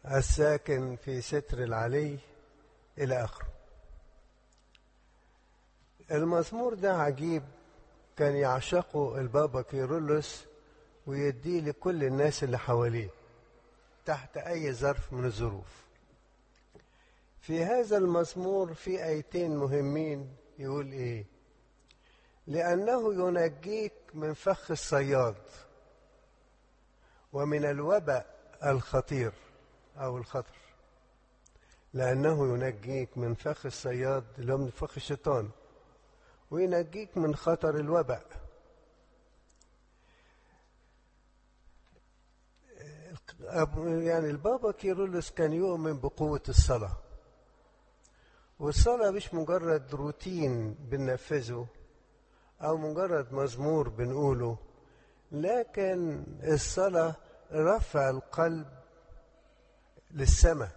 الساكن في ستر العلي إلى آخره. المزمور ده عجيب، كان يعشقه البابا كيرلس ويديه لكل الناس اللي حواليه تحت أي ظرف من الظروف. في هذا المزمور في آيتين مهمين، يقول إيه؟ لأنه ينجيك من فخ الصياد ومن الوباء الخطير أو الخطر. لأنه ينجيك من فخ الصياد اللي هو من فخ الشيطان، وينجيك من خطر الوباء. يعني البابا كيرلس كان يؤمن بقوة الصلاة، والصلاة مش مجرد روتين بننفذه أو مجرد مزمور بنقوله، لكن الصلاة رفع القلب للسماء.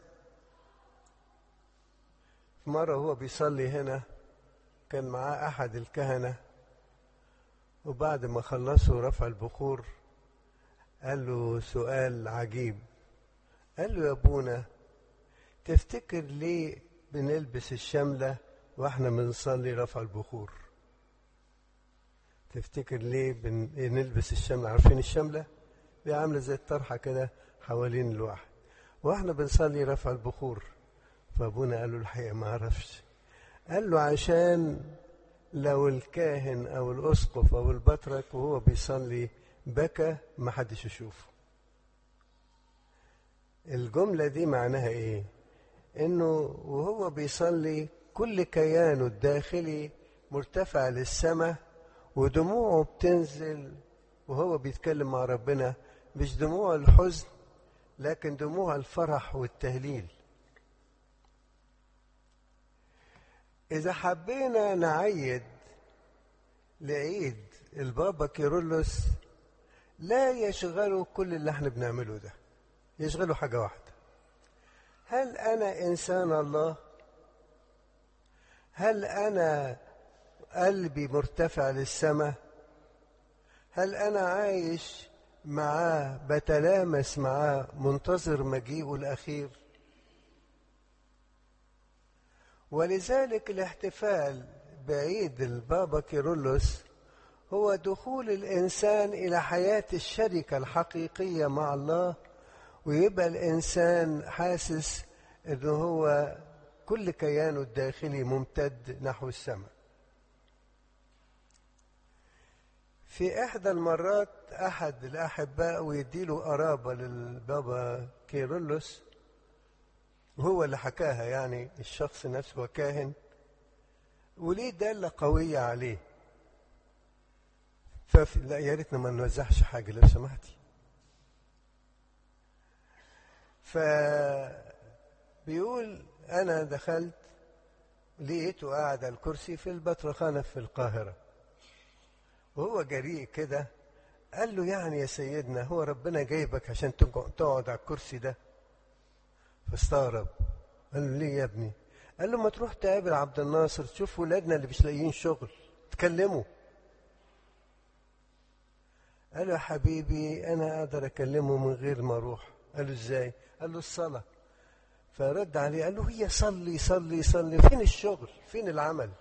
مرة هو بيصلي هنا كان معاه أحد الكهنة، وبعد ما خلصوا رفع البخور قال له سؤال عجيب. قال له: يا أبونا، تفتكر ليه بنلبس الشملة واحنا بنصلي رفع البخور؟ تفتكر ليه بنلبس الشملة؟ عارفين الشملة دي عاملة زي الطرحة كده حوالين الواحد واحنا بنصلي رفع البخور. فابونا قال له: الحقيقة ما اعرفش. قال له: عشان لو الكاهن او الاسقف او البطرك وهو بيصلي بكى ما حدش يشوفه. الجملة دي معناها ايه؟ انه وهو بيصلي كل كيانه الداخلي مرتفع للسماء، ودموعه بتنزل وهو بيتكلم مع ربنا، مش دموع الحزن لكن دموع الفرح والتهليل. إذا حبينا نعيد لعيد البابا كيرلس لا يشغله كل اللي احنا بنعمله ده، يشغله حاجة واحدة: هل أنا إنسان الله؟ هل أنا قلبي مرتفع للسماء؟ هل أنا عايش معاه، بتلامس معاه، منتظر مجيئه الأخير؟ ولذلك الاحتفال بعيد البابا كيرلس هو دخول الإنسان إلى حياة الشركة الحقيقية مع الله، ويبقى الإنسان حاسس إنه هو كل كيانه الداخلي ممتد نحو السماء. في إحدى المرات أحد الأحباء ويديله قرابة للبابا كيرلس، وهو اللي حكاها، يعني الشخص نفسه كاهن وليه دالة قوية عليه. لا يا ريتنا ما نوزعش حاجة لو سمحتي. فبيقول: أنا دخلت لقيته قاعد على الكرسي في البطرخانة في القاهرة، وهو جريء كده قال له: يعني يا سيدنا هو ربنا جايبك عشان تقعد على الكرسي ده؟ فاستغرب. قال له: ليه يا ابني؟ قال له: ما تروح تقابل عبد الناصر، تشوف ولادنا اللي مش لاقيين شغل، تكلمه. قال له: يا حبيبي أنا أقدر أكلمه من غير ما أروح. قال له: إزاي؟ قال له: الصلاة. فرد عليه قال له: هي صلي صلي صلي، فين الشغل؟ فين العمل؟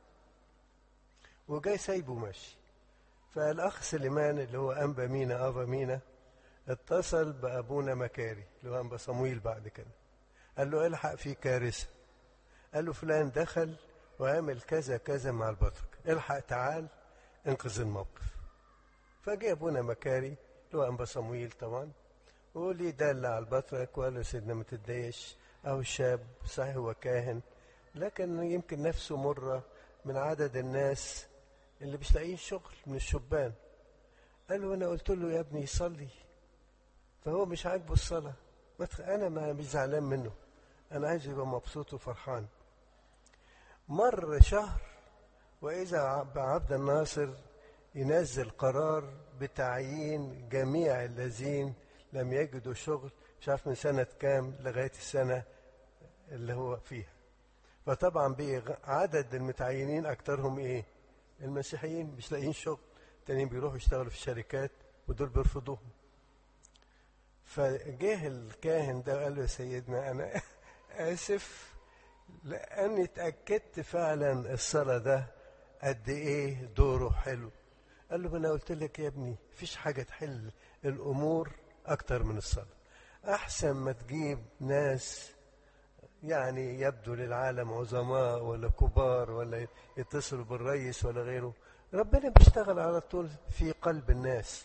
وجاي سايبه ماشي. فالأخ سليمان اللي هو أنبا مينا اتصل بأبونا مكاري اللي هو أنبا صمويل بعد كده، قال له: الحق في كارثة. قال له: فلان دخل وعمل كذا كذا مع البطرك، الحق تعال انقذ الموقف. فجاء أبونا مكاري اللي هو أنبا صمويل طبعا، وليه دل على البطرك وقال له: سيدنا ما تتضايقش، أو شاب صحيح هو كاهن لكن يمكن نفسه مرة من عدد الناس اللي مش لاقيين شغل من الشبان. قال له: أنا قلت له يا ابني يصلي، فهو مش عاجبه الصلاة. أنا ما مش زعلان منه، أنا عايز يبقى مبسوط وفرحان. مر شهر وإذا عبد الناصر ينزل قرار بتعيين جميع الذين لم يجدوا شغل، مش عارف من سنة كام لغاية السنة اللي هو فيها. فطبعا عدد المتعينين أكترهم إيه؟ المسيحيين مش لاقيين شغل، تانيين بيروحوا يشتغلوا في الشركات ودول بيرفضوهم. فجه الكاهن ده وقال له: يا سيدنا أنا آسف، لأني اتأكدت فعلا الصلاة ده قد إيه دوره حلو. قال له: ما أنا قلت لك يا ابني مفيش حاجة تحل الأمور أكتر من الصلاة. أحسن ما تجيب ناس يعني يبدو للعالم عظماء ولا كبار ولا يتصلوا بالرئيس ولا غيره، ربنا بيشتغل على طول في قلب الناس.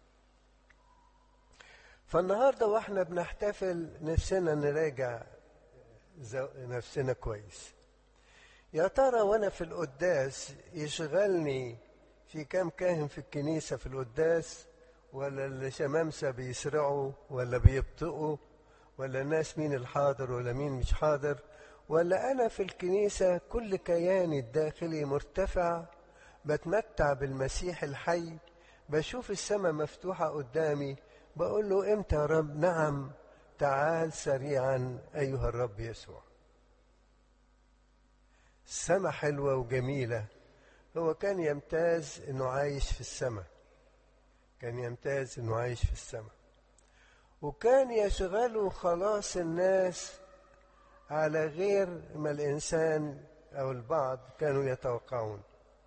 فالنهارده واحنا بنحتفل نفسنا نراجع نفسنا كويس. يا ترى وانا في القداس يشغلني في كام كاهن في الكنيسة في القداس، ولا الشمامسة بيسرعوا ولا بيبطئوا، ولا الناس مين الحاضر ولا مين مش حاضر، ولا أنا في الكنيسة كل كياني الداخلي مرتفع بتمتع بالمسيح الحي، بشوف السماء مفتوحة قدامي بقول له: امتى يا رب؟ نعم، تعال سريعا أيها الرب يسوع. السماء حلوة وجميلة. هو كان يمتاز انه عايش في السماء، كان يمتاز انه عايش في السماء، وكان يشغله خلاص الناس على غير ما الإنسان أو البعض كانوا يتوقعون.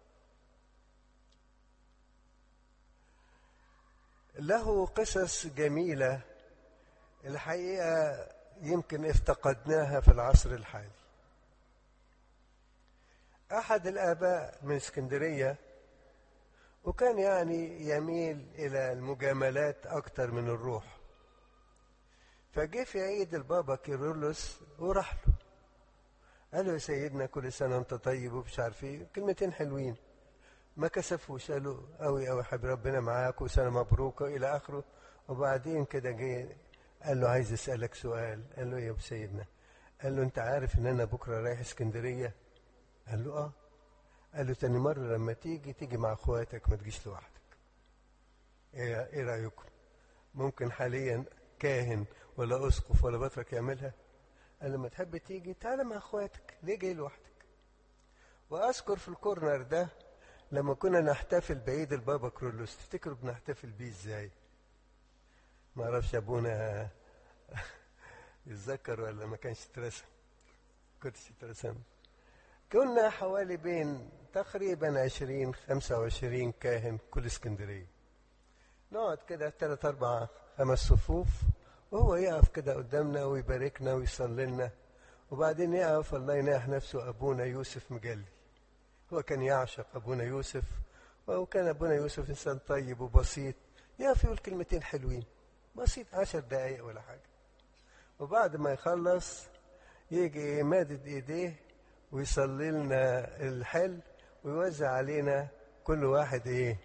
له قصص جميلة الحقيقة يمكن افتقدناها في العصر الحالي. أحد الآباء من اسكندرية، وكان يعني يميل إلى المجاملات أكتر من الروح، فجه في عيد البابا كيرلس وراح له قال له: يا سيدنا كل سنة وانت طيب ومش عارف ايه، كلمتين حلوين ما كسفوش، قالوا: قوي قوي حبيب ربنا معاك وسنة مبروكة إلى آخره. وبعدين كده جه قال له: عايز أسألك سؤال. قال له: يا سيدنا. قال له: أنت عارف إن أنا بكرة رايح اسكندرية؟ قال له: آه. قال له: تاني مرة لما تيجي مع أخواتك، ما تجيش لوحدك. إيه رأيكم؟ ممكن حاليا كاهن ولا أسقف ولا بطرك يعملها؟ قال: لما تحب تيجي تعالى مع أخواتك، ليه جاي لوحدك؟ وأذكر في الكورنر ده لما كنا نحتفل بعيد البابا كرولوس، تفتكروا بنحتفل بيه ازاي؟ ما اعرفش ابونا يتذكر ولا ما كانش اترسم؟ كنتش اترسم. كنا حوالي بين تقريبا 20-25 كاهن كل اسكندريه، نقعد كده 3-4-5 صفوف، وهو يقف كده قدامنا ويباركنا ويصلي لنا، وبعدين يقف الله يناح نفسه أبونا يوسف مجلي. هو كان يعشق أبونا يوسف، وكان أبونا يوسف إنسان طيب وبسيط، يقف يقول كلمتين حلوين بسيط 10 دقايق ولا حاجة، وبعد ما يخلص يجي مادد إيديه ويصلي لنا الحل ويوزع علينا كل واحد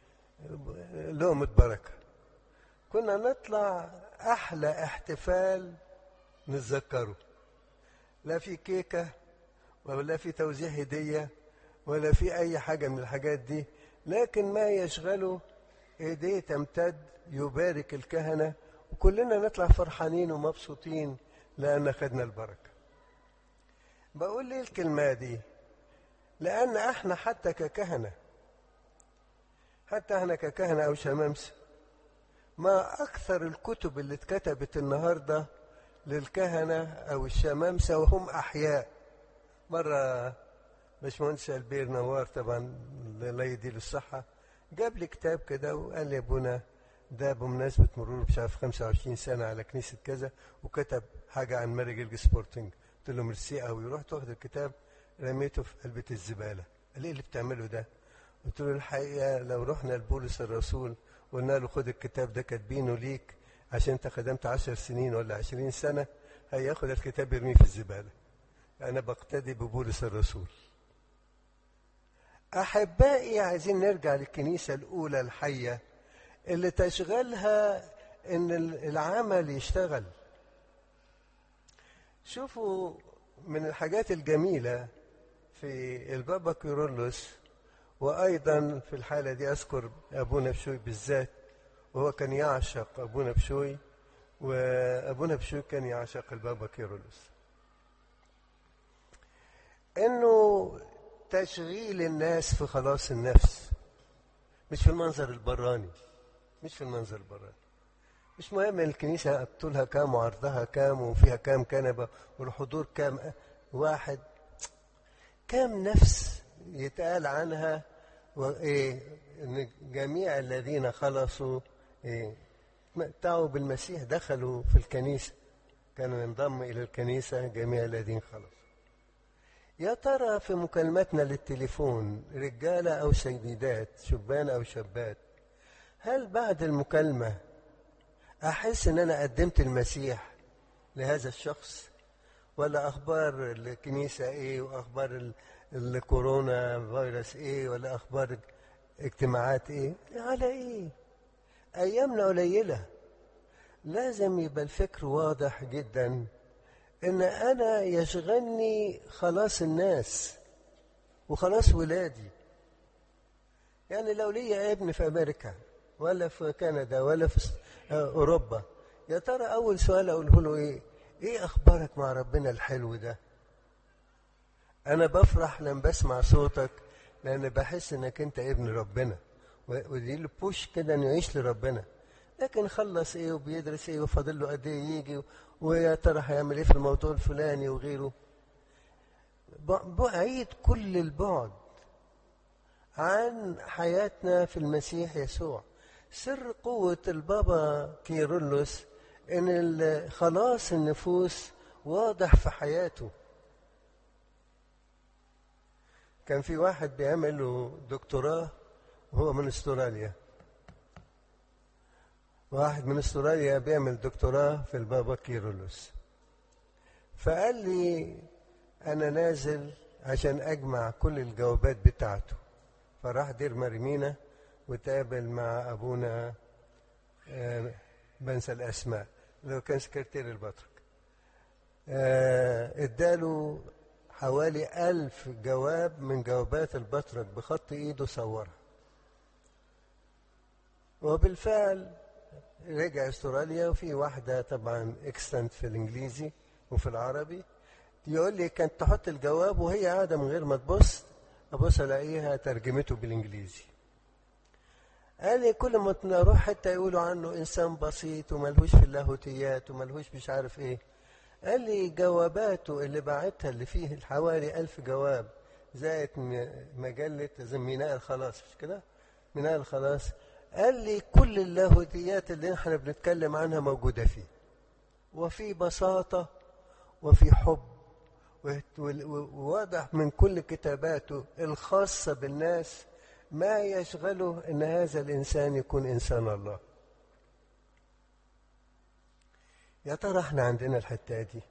لقمة بركة. كنا نطلع أحلى احتفال نتذكره، لا في كيكة ولا في توزيع هدية ولا في أي حاجة من الحاجات دي، لكن ما يشغله ايديه تمتد يبارك الكهنة، وكلنا نطلع فرحانين ومبسوطين لأن خدنا البركة. بقول لي الكلمة دي لأن احنا حتى ككهنة أو شمامسة، ما أكثر الكتب اللي اتكتبت النهاردة للكهنة أو الشمامسة وهم أحياء. مرة باشمهندس البير نوار طبعا الله يديله الصحة جاب لي كتاب كده وقال لي: يا ابونا ده بمناسبة مرور مش عارف 25 سنة على كنيسة كذا، وكتب حاجة عن ماري جيلج سبورتنج. قلت له: ميرسي قوي. رحت واخد الكتاب رميته في علبة الزبالة. قال لي: ايه اللي بتعمله ده؟ قلت له: الحقيقة لو رحنا لبولس الرسول وقلنا له خد الكتاب ده كاتبينه ليك عشان انت خدمت 10 سنين ولا 20 سنة، هياخد الكتاب يرميه في الزبالة. أنا بقتدي ببولس الرسول. أحبائي، عايزين نرجع للكنيسة الأولى الحية اللي تشغلها إن العمل يشتغل. شوفوا من الحاجات الجميلة في البابا كيرلس، وأيضا في الحالة دي أذكر أبونا بشوي بالذات، وهو كان يعشق أبونا بشوي، وأبونا بشوي كان يعشق البابا كيرلس، إنه تشغيل الناس في خلاص النفس، مش في المنظر البراني، مش مهم الكنيسة طولها كام وعرضها كام وفيها كام كنبة والحضور كام واحد، كام نفس يتقال عنها وإيه إن جميع الذين خلصوا إيه متعوا بالمسيح دخلوا في الكنيسة، كانوا ينضم إلى الكنيسة جميع الذين خلصوا. يا ترى في مكالمتنا للتليفون رجالة أو سيدات، شبان أو شابات، هل بعد المكالمة أحس إن أنا قدمت المسيح لهذا الشخص؟ ولا أخبار الكنيسة إيه، وأخبار الكورونا فيروس إيه، ولا أخبار اجتماعات إيه؟ على إيه؟ أيامنا قليلة، لازم يبقى الفكر واضح جدا إن أنا يشغلني خلاص الناس وخلاص ولادي. يعني لو لي ابن في أمريكا ولا في كندا ولا في أوروبا، يا ترى أول سؤال أقوله له إيه؟ إيه أخبارك مع ربنا الحلو ده؟ أنا بفرح لما بسمع صوتك، لأن بحس إنك أنت ابن ربنا، ودي له بوش كده إنه يعيش لربنا. لكن خلص إيه وبيدرس إيه وفاضل له قد إيه يجي، ويا ترى هيعمل إيه في الموضوع الفلاني وغيره، بعيد كل البعد عن حياتنا في المسيح يسوع. سر قوة البابا كيرلس إن خلاص النفوس واضح في حياته. كان في واحد بيعمل له دكتوراه وهو من استراليا، واحد من استراليا بيعمل دكتوراه في البابا كيرلس، فقال لي أنا نازل عشان أجمع كل الجوابات بتاعته. فراح دير مرمينا وتقابل مع أبونا بنسى الأسماء لو كان سكرتير البطرك، اداله حوالي 1000 جواب من جوابات البطرك بخط ايده صورها. وبالفعل رجع استراليا، وفي واحدة طبعا اكستنت في الانجليزي وفي العربي، يقول لي كانت تحط الجواب وهي قاعدة من غير ما تبص، ابص الاقيها ترجمته بالانجليزي. قال لي كل ما نروح حتى يقولوا عنه انسان بسيط وملهوش في اللاهوتيات وملهوش مش عارف ايه. قال لي جواباته اللي بعتها اللي فيه حوالي 1000 جواب زائد مجلة ميناء الخلاص، مش كده؟ ميناء الخلاص. قال لي كل اللاهوتيات اللي احنا بنتكلم عنها موجودة فيه، وفي بساطة وفي حب، وواضح من كل كتاباته الخاصة بالناس ما يشغله ان هذا الانسان يكون انسان الله. يا ترى احنا عندنا الحتة دي؟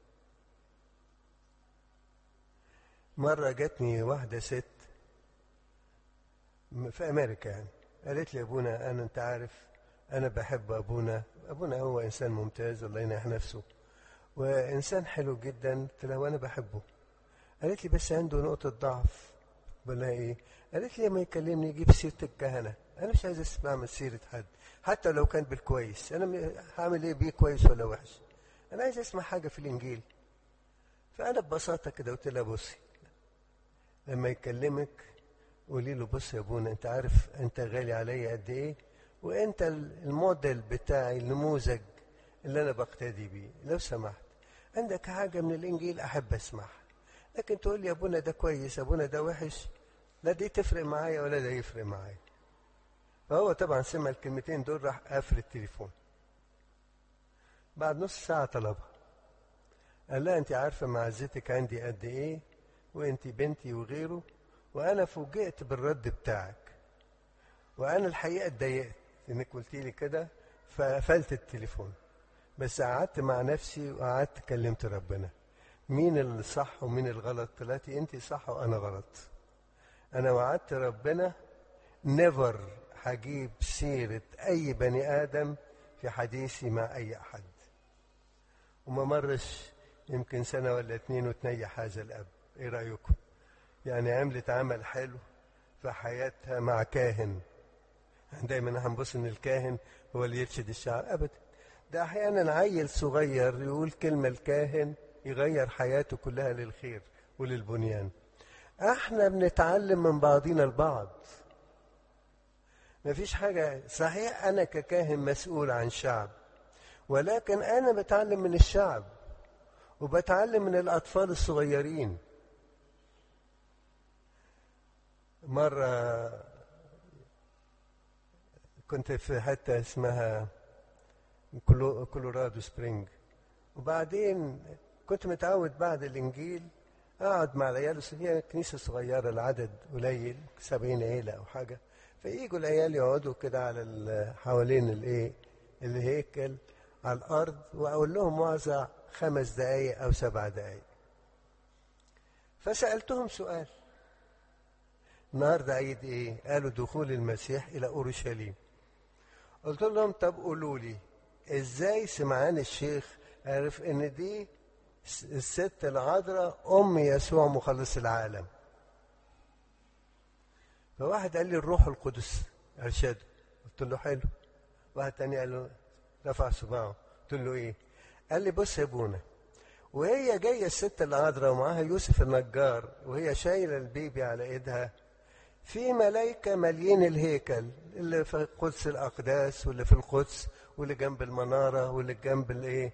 مرة جاتني واحدة ست في امريكا يعني، قالت لي ابونا انت عارف انا بحب ابونا هو انسان ممتاز الله ينح نفسه وانسان حلو جدا. قلت لها وانا بحبه. قالت لي بس عنده نقطة ضعف. بقولها ايه؟ قالت لي لما يكلمني يجيب سيرة الكهنة، انا مش عايز اسمع من سيرة حد حتى لو كان بالكويس، انا هعمل ايه بيه كويس ولا وحش؟ انا عايز اسمع حاجة في الانجيل. فانا ببساطة كده قلت لها بصي، لما يكلمك قولي له بص يا ابونا انت عارف انت غالي عليا قد ايه، وانت الموديل بتاعي النموذج اللي انا بقتدي بيه، لو سمحت عندك حاجة من الانجيل احب اسمعها، لكن تقول لي يا ابونا ده كويس يا ابونا ده وحش، لا دي تفرق معايا ولا ده يفرق معايا. فهو طبعا سمع الكلمتين دول راح قافل التليفون. بعد نص ساعة طلبها، قال لها انت عارفة معزتك عندي قد ايه، وانت بنتي وغيره، وانا فوجئت بالرد بتاعك، وانا الحقيقة اتضايقت انك قلتي لي كده، فقفلت التليفون. بس قعدت مع نفسي وقعدت كلمت ربنا، مين الصح ومين الغلط؟ طلعتي انت صح وانا غلط. انا وعدت ربنا نيفر هجيب سيرة اي بني ادم في حديثي مع اي احد. وما مرش يمكن سنة ولا 2 وتنيح هذا الاب. ايه رأيكم؟ يعني عملت عمل حلو في حياتها مع كاهن. دايما هنبص ان الكاهن هو اللي يرشد الشعب، ابدا، ده احيانا عيل صغير يقول كلمة الكاهن يغير حياته كلها للخير وللبنيان. احنا بنتعلم من بعضنا البعض. مفيش حاجة صحيح انا ككاهن مسؤول عن شعب، ولكن أنا بتعلم من الشعب وبتعلم من الأطفال الصغيرين. مرة كنت في حتة اسمها كولورادو سبرينج، وبعدين كنت متعود بعد الإنجيل أقعد مع العيال، هي كنيسة صغيرة العدد قليل 70 عيلة أو حاجة، فييجوا العيال يقعدوا كده على حوالين الهيكل على الأرض، وأقول لهم وعظة 5 دقايق أو 7 دقايق. فسألتهم سؤال: النهارده عيد إيه؟ قالوا دخول المسيح إلى أورشليم. قلت لهم طب قولوا لي إزاي سمعان الشيخ عرف إن دي الست العذراء أم يسوع مخلص العالم؟ فواحد قال لي الروح القدس أرشده. قلت له حلو. واحد تاني قال له، رفع صباعه، قلت له إيه؟ قال لي بص يا ابونا، وهي جايه الست العذراء ومعاها يوسف النجار وهي شايله البيبي على ايدها، في ملائكه مالين الهيكل، اللي في قدس الاقداس واللي في القدس واللي جنب المناره واللي جنب الايه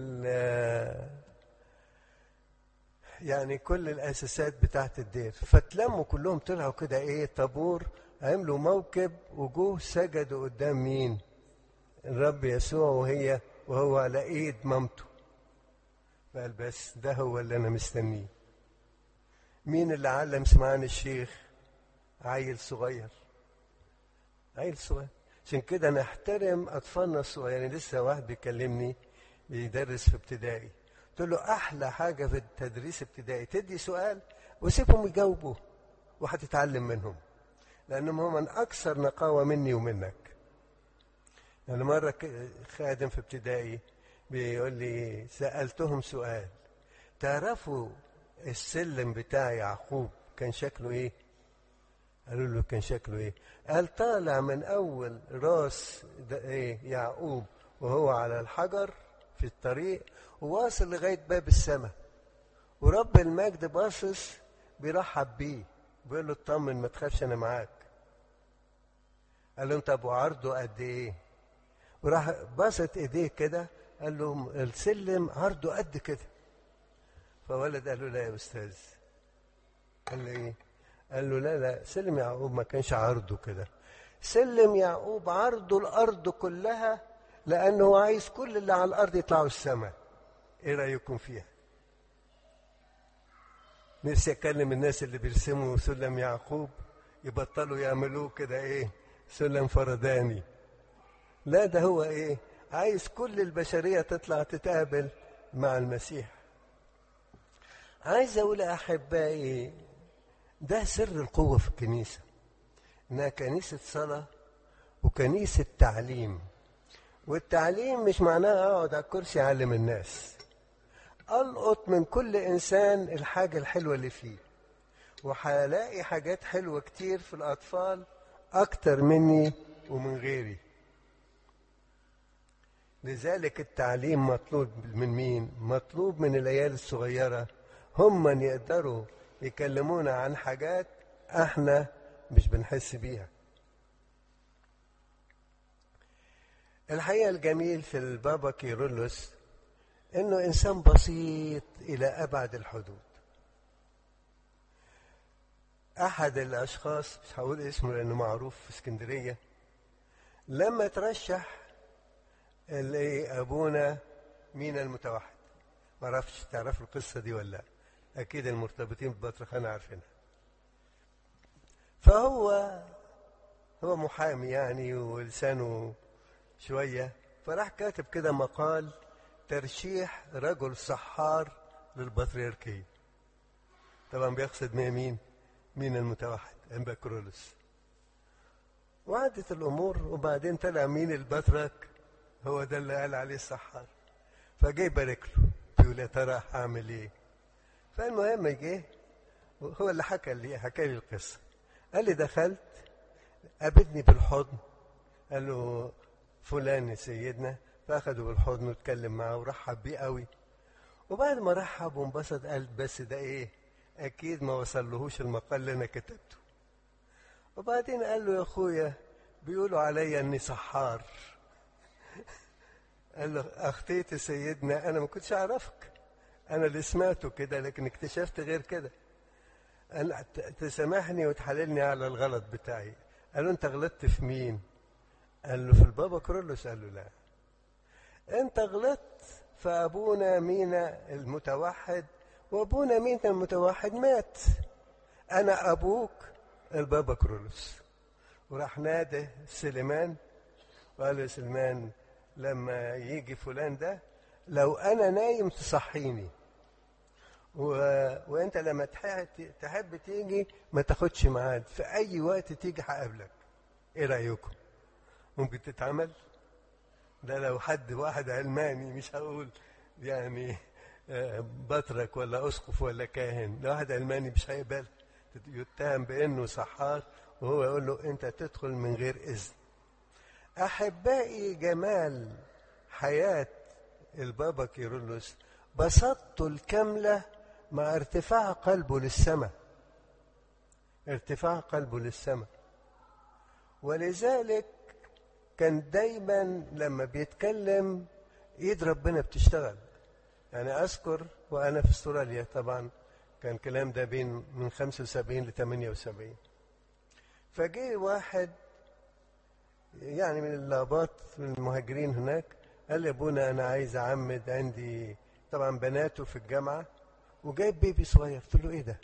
يعني كل الاساسات بتاعت الدير. فتلموا كلهم طلعوا كده ايه طابور، عملوا موكب وجوه سجدوا قدام مين؟ الرب يسوع وهو على ايد مامته. قال بس ده هو اللي انا مستنيه. مين اللي علم سمعان الشيخ؟ عيل صغير، عيل صغير. عشان كده نحترم اطفالنا الصغيرين. يعني لسه واحد بيكلمني بيدرس في ابتدائي، قلت له احلى حاجه في التدريس ابتدائي تدي سؤال وسيبهم يجاوبوا وهتتعلم منهم، لانهم هم من اكثر نقاوه مني ومنك. يعني مره خادم في ابتدائي بيقول لي سألتهم سؤال: تعرفوا السلم بتاع يعقوب كان شكله ايه؟ قالوا له كان شكله ايه؟ قال طالع من اول راس ايه يعقوب وهو على الحجر في الطريق وواصل لغايه باب السماء، ورب المجد باصص بيرحب بيه بيقول له اطمن ما تخافش انا معاك. قال لهم طب وعرضه قد ايه؟ وراح بسط ايديه كده قال لهم السلم عرضه قد كده. فولد قال له لا يا استاذ. قال له ايه؟ قال له لا سلم يعقوب ما كانش عرضه كده، سلم يعقوب عرضه الارض كلها، لانه عايز كل اللي على الارض يطلعوا السماء. ايه رايكم فيها؟ نفسي اكلم الناس اللي بيرسموا سلم يعقوب يبطلوا يعملوه كده ايه سلم فرداني. لا ده هو ايه عايز كل البشرية تطلع تتقابل مع المسيح. عايز اقول احبائي ده سر القوة في الكنيسة، انها كنيسة صلاة وكنيسة تعليم. والتعليم مش معناه اقعد على الكرسي اعلم الناس، القط من كل انسان الحاجة الحلوة اللي فيه، وهلاقي حاجات حلوة كتير في الاطفال اكتر مني ومن غيري. لذلك التعليم مطلوب من مين؟ مطلوب من العيال الصغيرة، هم من يقدروا يكلمونا عن حاجات احنا مش بنحس بيها. الحقيقة الجميل في البابا كيرلس انه انسان بسيط الى ابعد الحدود. احد الاشخاص مش هقول اسمه لانه معروف في اسكندرية، لما ترشح اللي ابونا مينا المتوحد، ما اعرفش تعرف القصه دي ولا لا، اكيد المرتبطين ببطرخانه عارفينها. فهو محامي يعني ولسانه شويه، فراح كاتب كده مقال ترشيح رجل سحار للبطريركيه. طبعا بيقصد مين؟ مينا المتوحد انبا كرولوس. وعدت الامور وبعدين طلع مين البطرك هو ده اللي قال عليه السحار. فجاي يبارك له بيقول يا ترى هعمل ايه؟ فالمهم جه هو اللي حكى لي القصه. قال لي دخلت قابلني بالحضن، قال له فلان سيدنا، فاخده بالحضن واتكلم معاه ورحب بيه قوي. وبعد ما رحب وانبسط قال بس ده ايه اكيد ما وصلهوش المقال اللي انا كتبته. وبعدين قال له يا اخويا بيقولوا عليا اني سحار. قال له أخطيت سيدنا، أنا ما كنتش أعرفك، أنا اللي سمعته كده لكن اكتشفت غير كده. قال تسامحني وتحللني على الغلط بتاعي. قال له أنت غلطت في مين؟ قال له في البابا كرولوس. قال له لا، أنت غلطت في أبونا مينا المتوحد، وأبونا مينا المتوحد مات، أنا أبوك البابا كرولوس. وراح نادى سليمان وقال له سليمان لما يجي فلان ده لو أنا نايم تصحيني، وانت لما تحب تيجي ما تاخدش ميعاد، في اي وقت تيجي هقابلك. ايه رايكم؟ ممكن تتعمل؟ ده لو واحد علماني، مش هقول يعني بطرك ولا اسقف ولا كاهن، لو واحد علماني مش هيقبل، يتهم بانه سحار وهو يقول له انت تدخل من غير اذن. احبائي، جمال حياه البابا كيرلس بسطته الكامله مع ارتفاع قلبه للسماء، ارتفاع قلبه للسماء. ولذلك كان دايما لما بيتكلم ايد ربنا بتشتغل. يعني اذكر وانا في استراليا، طبعا كان كلام ده بين من 75 ل 78، فجي واحد يعني من اللابات من المهاجرين هناك، قال لي ابونا انا عايز اعمد، عندي طبعا بناته في الجامعه وجايب بيبي صغير. قلت له ايه ده؟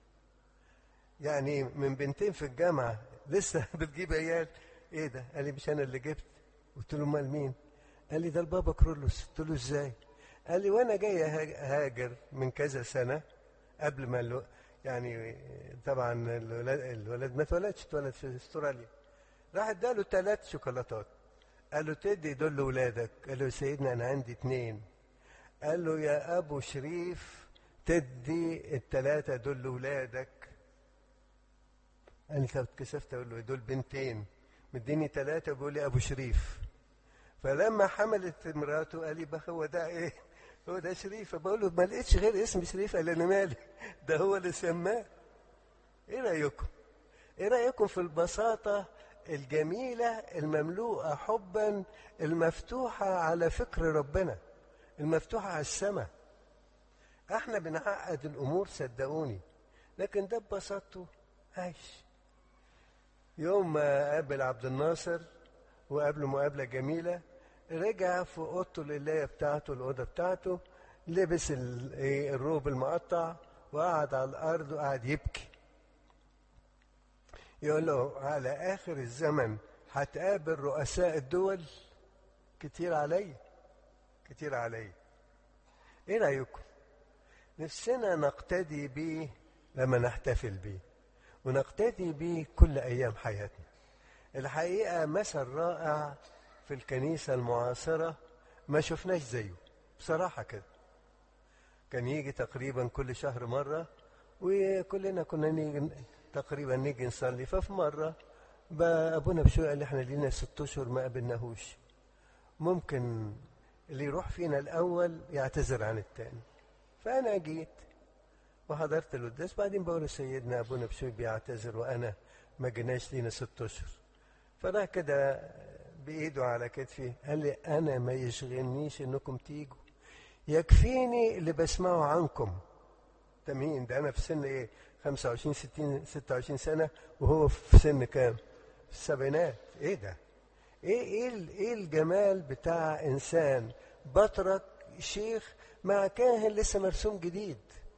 يعني من بنتين في الجامعه لسه بتجيب عيال؟ ايه ده؟ قال لي مش انا اللي جبت. قلت له امال مين؟ قال لي ده البابا كرولوس. قلت له ازاي؟ قال لي وانا جاي هاجر من كذا سنه قبل ما يعني طبعا الولد ما اتولدش، اتولد في استراليا، راح اداله 3 شوكولاتات، قال له تدي دول لاولادك؟ قال له سيدنا انا عندي 2. قال له يا ابو شريف تدي ال3 دول لاولادك. قال لي طب اتكسفت اقول له دول بنتين، مديني 3 بيقول لي ابو شريف. فلما حملت مراته قال لي بقى هو ده ايه؟ هو ده شريف. بقول له ما لقيتش غير اسم شريف. قال لي انا مالي، ده هو اللي سماه. ايه رايكم؟ ايه رايكم في البساطه الجميله المملوءه حبا، المفتوحه على فكر ربنا، المفتوحه على السماء؟ احنا بنعقد الامور صدقوني، لكن ده ببساطته عايش. يوم ما قابل عبد الناصر وقابله مقابله جميله، رجع في اوضته الليليه بتاعته، الاوضه بتاعته، لبس الروب المقطع وقعد على الارض وقعد يبكي. يقول له على اخر الزمن هتقابل رؤساء الدول، كتير علي، كتير علي. ايه رايكم؟ نفسنا نقتدي بيه لما نحتفل بيه، ونقتدي بيه كل ايام حياتنا. الحقيقه مثل رائع في الكنيسه المعاصره ما شفناش زيه بصراحه كده. كان يجي تقريبا كل شهر مره، وكلنا كنا نيجي تقريبا نيجي نصلي. ففي مره بقى ابونا بشوي قال لي احنا لينا 6 اشهر ما قابلناهوش، ممكن اللي يروح فينا الاول يعتذر عن الثاني. فانا جيت وحضرت القداس، بعدين بقول لسيدنا ابونا بشوي بيعتذر وانا ما جيناش لينا 6 اشهر. فراح كده بايده على كتفي قال لي انا ما يشغلنيش انكم تيجوا، يكفيني اللي بسمعه عنكم. تمين ده انا في سن ايه؟ 25 60 26 سنه، وهو في سن كام؟ في السبعينات. ايه ده؟ ايه الجمال بتاع انسان بطرك شيخ مع كاهن لسه مرسوم جديد.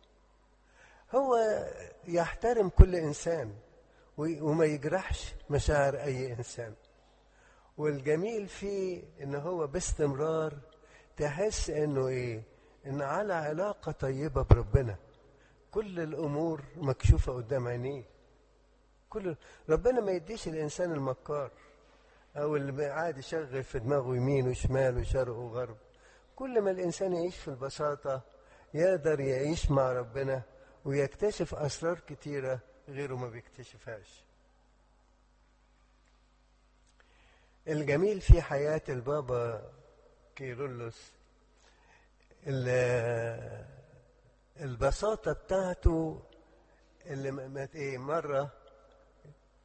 هو يحترم كل انسان وما يجرحش مشاعر اي انسان. والجميل فيه ان هو باستمرار تحس انه ايه؟ ان على علاقه طيبه بربنا، كل الامور مكشوفه قدام عينيه. ربنا ما يديش الانسان المكار او اللي قاعد يشغل في دماغه يمين وشمال وشرق وغرب. كل ما الانسان يعيش في البساطه يقدر يعيش مع ربنا ويكتشف اسرار كتيره غيره ما بيكتشفهاش. الجميل في حياه البابا كيرلس البساطه بتاعته. اللي مره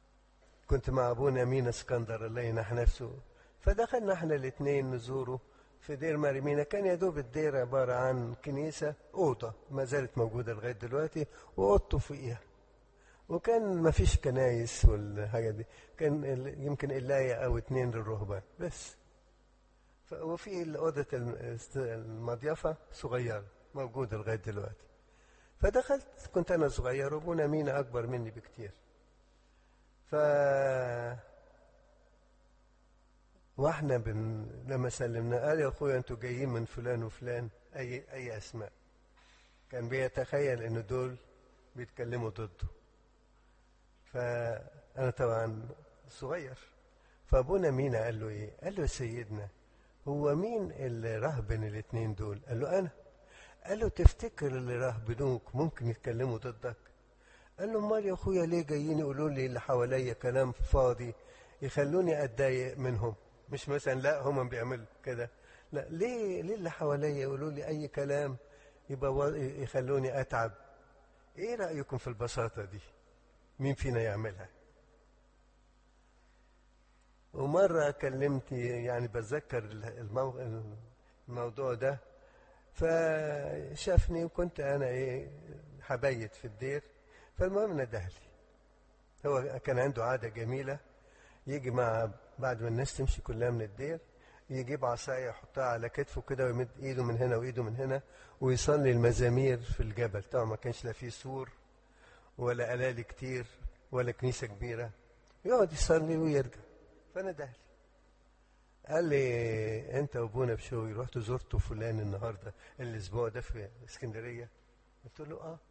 كنت مع ابونا مينا اسكندر الله ينح نفسه، فدخلنا احنا الاثنين نزوره في دير ماريمينا. كان يا دوب الدير عبارة عن كنيسة، أوضة ما زالت موجودة لغاية دلوقتي، وأوضته فوقيها، وكان ما فيش كنايس والحاجة دي، كان يمكن قلاية أو 2 للرهبان بس. وفي أوضة المضيفة صغيرة موجودة لغاية دلوقتي. فدخلت، كنت أنا صغير وأبونا مينا أكبر مني بكتير. واحنا لما سلمنا قال يا اخويا انتوا جايين من فلان وفلان، اي اسماء. كان بيتخيل ان دول بيتكلموا ضده. فانا طبعا صغير. فابونا مينا قال له ايه؟ قال له يا سيدنا هو مين اللي راهبن الاتنين دول؟ قال له انا. قال له تفتكر اللي راهبنوك ممكن يتكلموا ضدك؟ قال له امال يا اخويا ليه جايين يقولوا لي اللي حواليا كلام فاضي يخلوني اتضايق منهم؟ مش مثلا لا هم بيعملوا كده، لا، ليه اللي حواليا يقولوا لي اي كلام يبقى يخلوني اتعب؟ ايه رايكم في البساطه دي؟ مين فينا يعملها؟ ومره كلمت، يعني بتذكر الموضوع ده، فشافني وكنت انا حبيت في الدير. فالمهم ندهلي. هو كان عنده عاده جميله، يجي بعد ما الناس تمشي كلها من الدير يجيب عصايه يحطها على كتفه كده ويمد ايده من هنا وايده من هنا ويصلي المزامير في الجبل. طبعا ما كانش لا فيه سور ولا ألالي كتير ولا كنيسه كبيره، يقعد يصلي ويرجع. فانا دهلي قال لي انت وابونا بشوي رحتوا زرتوا فلان النهارده الاسبوع ده في اسكندريه؟ قلت له اه.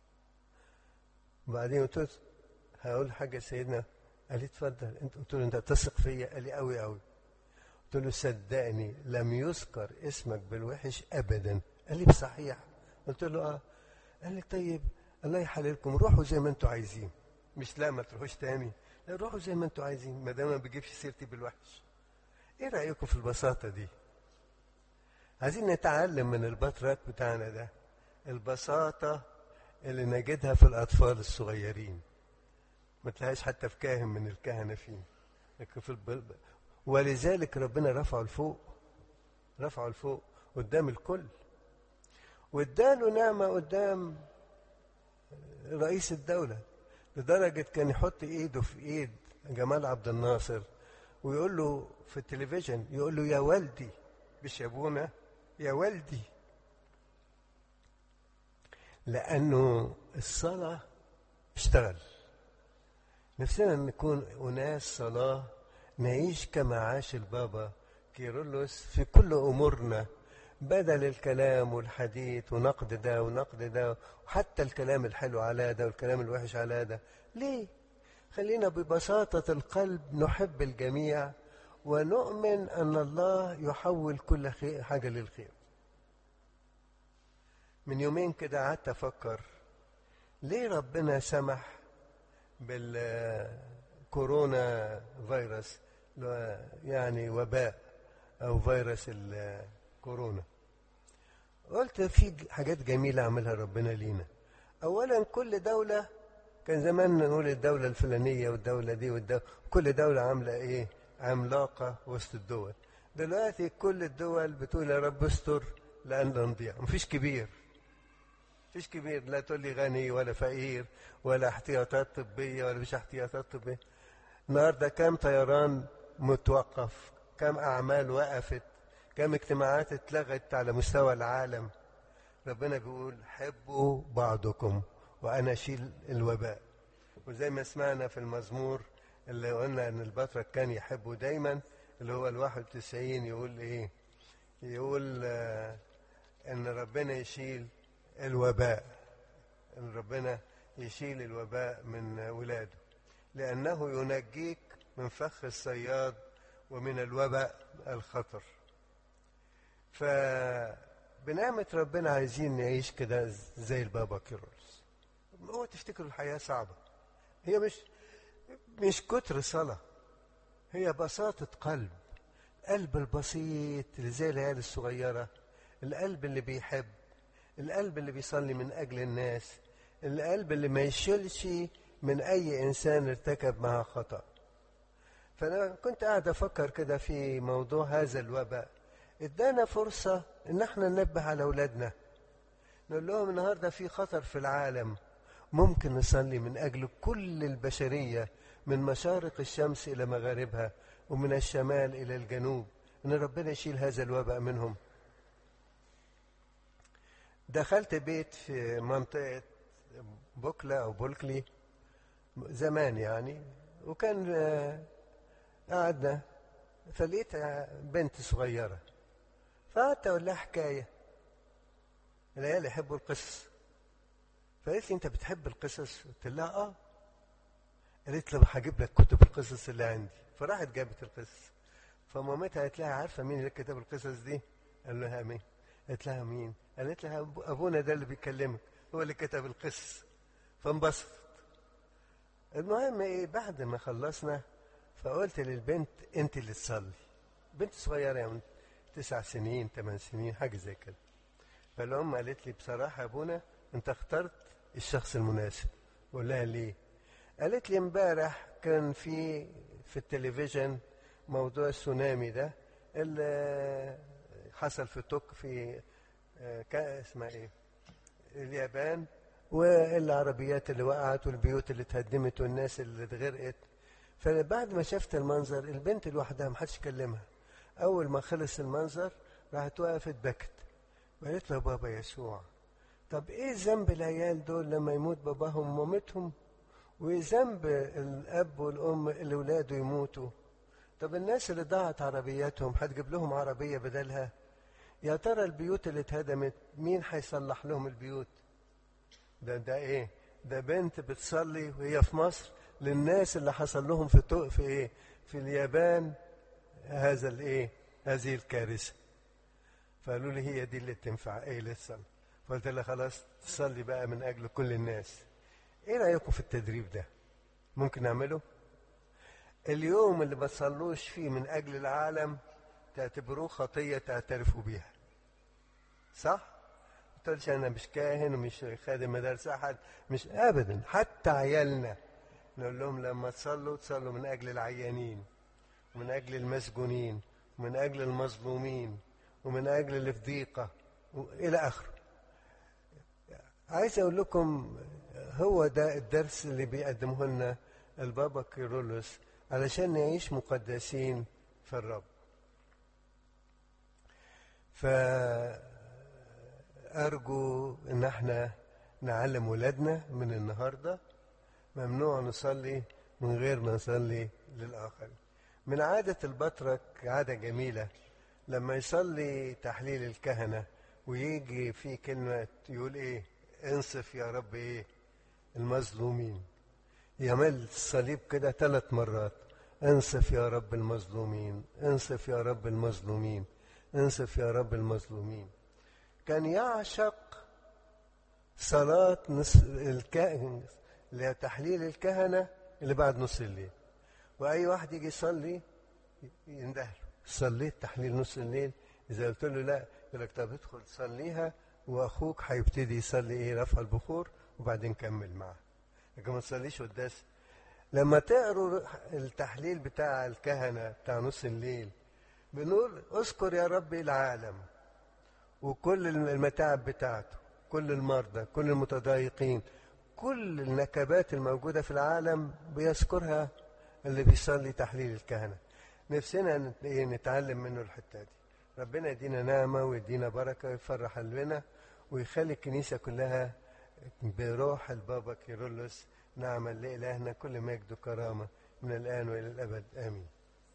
وبعدين قلت له هقول حاجه يا سيدنا. قال لي اتفضل. قلت له انت تثق فيا؟ قال لي قوي قوي. قلت له صدقني لم يذكر اسمك بالوحش ابدا. قال لي بصحيح؟ قلت له اه. قال لي طيب الله يحللكم، روحوا زي ما انتوا عايزين. مش لا ما تروحوش تاني، لا روحوا زي ما انتوا عايزين ما دام ما بيجيبش سيرتي بالوحش. ايه رايكم في البساطه دي؟ عايزين نتعلم من البطرك بتاعنا ده البساطه اللي نجدها في الاطفال الصغيرين، ما تلاقيش حتى في كاهن من الكهنه فيه، لكن في ولذلك ربنا رفعه لفوق قدام الكل، واداله نعمه قدام رئيس الدوله، لدرجه كان يحط ايده في ايد جمال عبد الناصر ويقول له في التلفزيون، يقول له يا والدي، مش يا ابونا، يا والدي. لانه الصلاه اشتغل. نفسنا نكون أناس صلاة، نعيش كما عاش البابا كيرلس في كل أمورنا، بدل الكلام والحديث ونقد ده ونقد ده، وحتى الكلام الحلو على ده والكلام الوحش على ده. ليه؟ خلينا ببساطة القلب نحب الجميع ونؤمن أن الله يحول كل حاجة للخير. من يومين كده قعدت أفكر ليه ربنا سمح بالكورونا فيروس، يعني وباء أو فيروس الكورونا. قلت في حاجات جميلة عملها ربنا لينا. أولا كل دولة، كان زمان نقول الدولة الفلانية والدولة دي كل دولة عاملة إيه؟ عملاقة وسط الدول. دلوقتي كل الدول بتقول يا رب استر لأن نضيع. مفيش كبير، لا تقول لي غني ولا فقير ولا احتياطات طبية ولا مش احتياطات طبية. النهارده كام طيران متوقف، كام أعمال وقفت، كام اجتماعات اتلغت على مستوى العالم. ربنا بيقول حبوا بعضكم وأنا أشيل الوباء. وزي ما سمعنا في المزمور اللي قلنا أن البطرك كان يحبه دايما، اللي هو 91، يقول إيه؟ يقول أن ربنا يشيل الوباء، أن ربنا يشيل الوباء من ولاده، لأنه ينجيك من فخ الصياد ومن الوباء الخطر. فبنعمة ربنا عايزين نعيش كده زي البابا كيرلس. هو تفتكروا الحياة صعبة؟ هي مش كتر صلاة، هي بساطة قلب. القلب البسيط اللي زي العيال الصغيرة، القلب اللي بيحب، القلب اللي بيصلي من أجل الناس، القلب اللي ما يشيلش من أي إنسان ارتكب معه خطأ. فأنا كنت قاعد أفكر كده في موضوع هذا الوباء، ادانا فرصة ان احنا ننبه على اولادنا، نقول لهم النهاردة في خطر في العالم، ممكن نصلي من اجل كل البشرية من مشارق الشمس الى مغاربها ومن الشمال الى الجنوب، ان ربنا يشيل هذا الوباء منهم. دخلت بيت في منطقة بوكلا او بولكلي زمان يعني، وكان قعدنا، فلقيت بنت صغيرة، فقعدت اقول لها حكاية. العيال يحبوا القصص، فقالت لي انت بتحب القصص؟ قلت لها اه. قالت لي هجيب لك كتب القصص اللي عندي، فراحت جابت القصص. فمامتها قالت لها عارفه مين اللي كتب القصص دي؟ قال لها مين؟ قالت لها مين؟ قالت لها ابونا ده اللي بيكلمك هو اللي كتب القصص. فانبسطت. المهم ايه، بعد ما خلصنا فقلت للبنت انت اللي تصلي. بنت صغيره يعني 9 سنين 8 سنين حاجه زي كده. فالام قالت لي بصراحه يا ابونا انت اخترت الشخص المناسب. بقول لها ليه؟ قالت لي امبارح كان في التلفزيون موضوع السونامي ده اللي حصل في في اسمها ايه، اليابان، والعربيات اللي وقعت والبيوت اللي اتهدمت والناس اللي اتغرقت. فبعد ما شفت المنظر، البنت لوحدها محدش كلمها، اول ما خلص المنظر راحت وقفت بكت وقالت له بابا يسوع، طب ايه ذنب العيال دول لما يموت باباهم ومامتهم، وايه ذنب الاب والام اللي ولاده يموتوا؟ طب الناس اللي ضاعت عربياتهم هتجيب لهم عربيه بدلها؟ يا ترى البيوت اللي اتهدمت مين هيصلح لهم البيوت؟ ده ايه؟ ده بنت بتصلي وهي في مصر للناس اللي حصل لهم في ايه، في اليابان هذا الايه، هذه الكارثه. فقالوا لي هي دي اللي تنفع ايه للصلاه. فقلت لها خلاص تصلي بقى من اجل كل الناس. ايه رايكم في التدريب ده؟ ممكن نعمله؟ اليوم اللي ما تصلوش فيه من اجل العالم تعتبروه خطيه تعترفوا بيها، صح؟ ما تقولش انا مش كاهن ومش خادم مدارس احد، مش ابدا. حتى عيالنا نقول لهم لما تصلوا من اجل العيانين ومن اجل المسجونين ومن اجل المظلومين ومن اجل اللي في ضيقه الى اخره. عايز اقول لكم هو ده الدرس اللي بيقدمه لنا البابا كيرلس علشان نعيش مقدسين في الرب. فأرجو ان احنا نعلم ولادنا من النهارده ممنوع نصلي من غير ما نصلي للآخرين. من عادة البطرك عادة جميلة، لما يصلي تحليل الكهنة ويجي في كلمة يقول ايه، انصف يا رب ايه المظلومين. يعمل الصليب كده 3 مرات، انصف يا رب المظلومين، انصف يا رب المظلومين، انصف يا رب المظلومين. كان يعشق صلاة الكاهن لتحليل الكهنة اللي بعد نص الليل، وأي واحد يجي يصلي يندهله صليت تحليل نص الليل. إذا قلت له لا يقول لك طب ادخل صليها وأخوك هيبتدي يصلي إيه رفع البخور وبعدين كمل معاه، لكن ما تصليش قداس. لما تقروا التحليل بتاع الكهنة بتاع نص الليل بنقول اذكر يا رب العالم وكل المتاعب بتاعته، كل المرضى، كل المتضايقين، كل النكبات الموجودة في العالم بيذكرها اللي بيصلي تحليل الكهنة. نفسنا نتعلم منه الحتة دي. ربنا يدينا نعمة ويدينا بركة ويفرح قلبنا ويخلي الكنيسة كلها بروح البابا كيرلس نعمل لإلهنا كل مجد وكرامة من الآن وإلى الأبد آمين.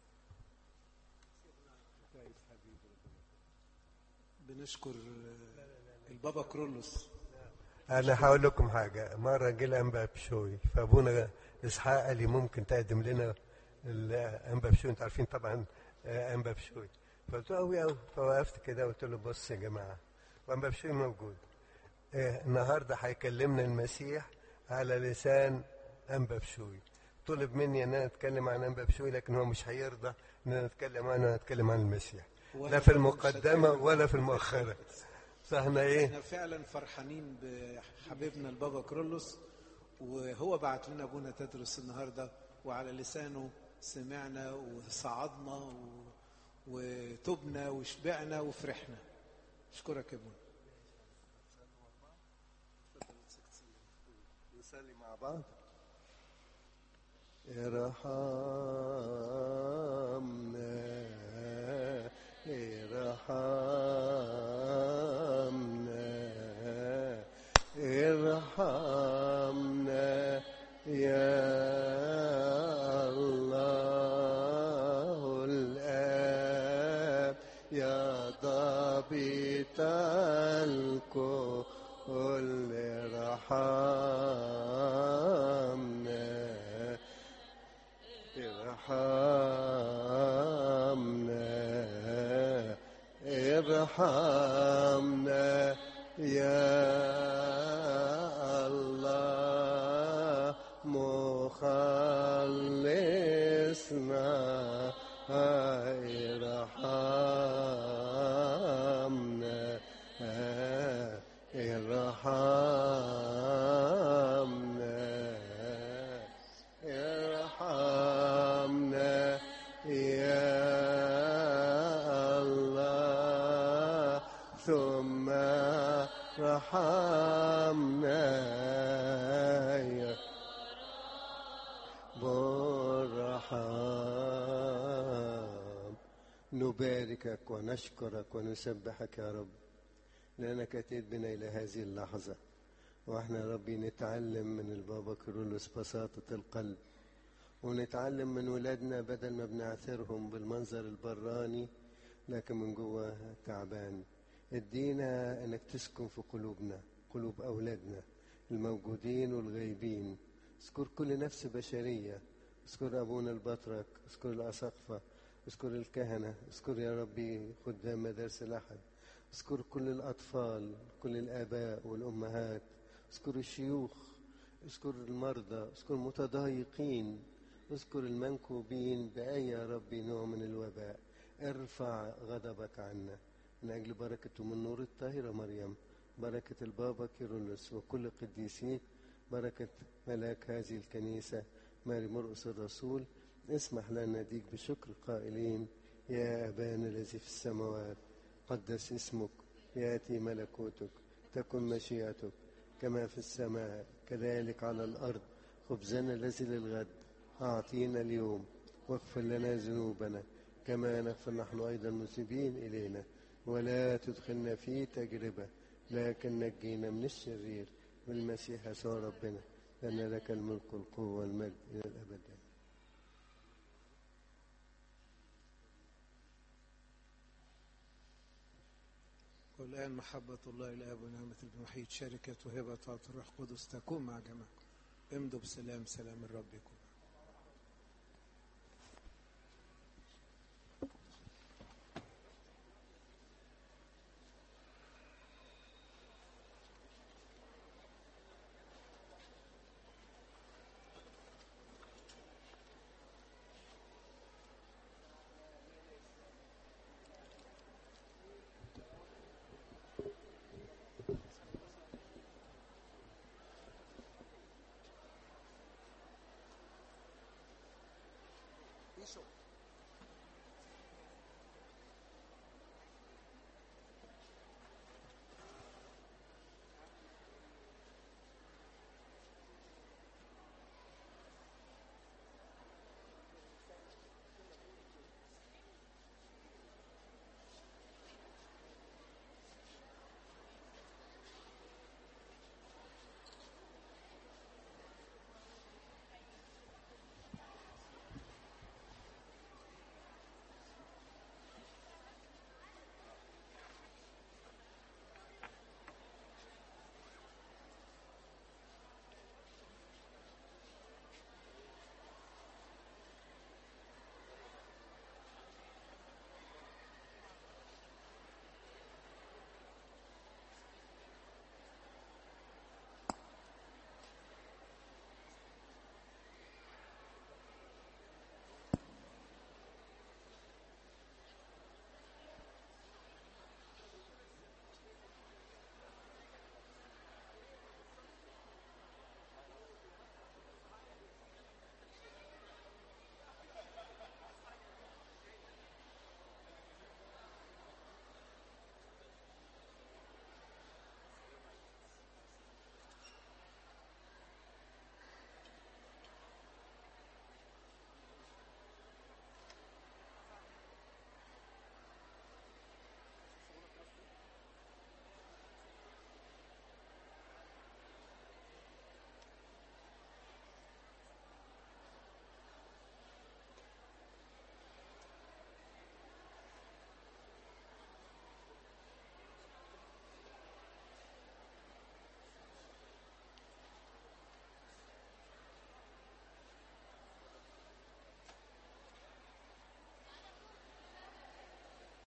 بنشكر البابا كيرلس. أنا هقول لكم حاجة. مرة جه الأنبا بشوي، فأبونا إسحاق قال لي ممكن تقدم لنا الأنبا بشوي، أنتوا عارفين طبعا أنبا بشوي. فقلت له أوي أوي، فوقفت كده وقلت له بص يا جماعة، وأنبا بشوي موجود النهارده هيكلمنا المسيح على لسان أنبا بشوي. طلب مني ان انا اتكلم عن أنبا بشوي، لكن هو مش هيرضى ان انا اتكلم عنه، انا اتكلم عن المسيح لا في المقدمه ولا في المؤخره. فاحنا ايه، احنا فعلا فرحانين بحبيبنا البابا كيرلس، وهو بعت لنا ابونا تدرس النهارده، وعلى لسانه سمعنا وصعدنا وتبنا وشبعنا وفرحنا. اشكرك يا ابونا. نصلي مع بعض. ارحمنا ارحمنا ارحمنا يا الله الآب يا ضابط الكل ارحمنا ارحمنا ارحمنا يا الله مخلصنا ارحمنا ارحمنا ارحمنا يا الله ثم رحمنا يا برحم. نباركك ونشكرك ونسبحك يا رب لأنك أتيت بنا إلى هذه اللحظة، وإحنا يا ربي نتعلم من البابا كيرلس بساطة القلب، ونتعلم من ولادنا بدل ما بنعثرهم بالمنظر البراني لكن من جوه تعبان. ادينا انك تسكن في قلوبنا، قلوب اولادنا الموجودين والغايبين. اذكر كل نفس بشرية، اذكر ابونا البطرك، اذكر الاساقفة، اذكر الكهنة، اذكر يا ربي خدام مدارس الاحد، اذكر كل الاطفال، كل الاباء والامهات، اذكر الشيوخ، اذكر المرضى، اذكر المتضايقين، اذكر المنكوبين بأي يا ربي نوع من الوباء. ارفع غضبك عنا من أجل بركة من نور الطاهرة مريم، بركة البابا كيرلس وكل قديسيك، بركة ملاك هذه الكنيسة ماري مرقس الرسول. اسمح لنا نديك بشكر قائلين: يا أبانا الذي في السماوات قدس اسمك، يأتي ملكوتك، تكن مشيئتك كما في السماء كذلك على الأرض. خبزنا الذي للغد أعطينا اليوم، واغفر لنا ذنوبنا كما نغفر نحن أيضا المذنبين إلينا، ولا تدخلنا في تجربة لكن نجينا من الشرير، بالمسيح يسوع ربنا، لأن لك الملك والقوة والمجد إلى الأبد. والآن محبة الله الآب ونعمة الوحيد شركة وهبة الروح القدس تكون مع جميعكم. امضوا بسلام، سلام الرب يكون.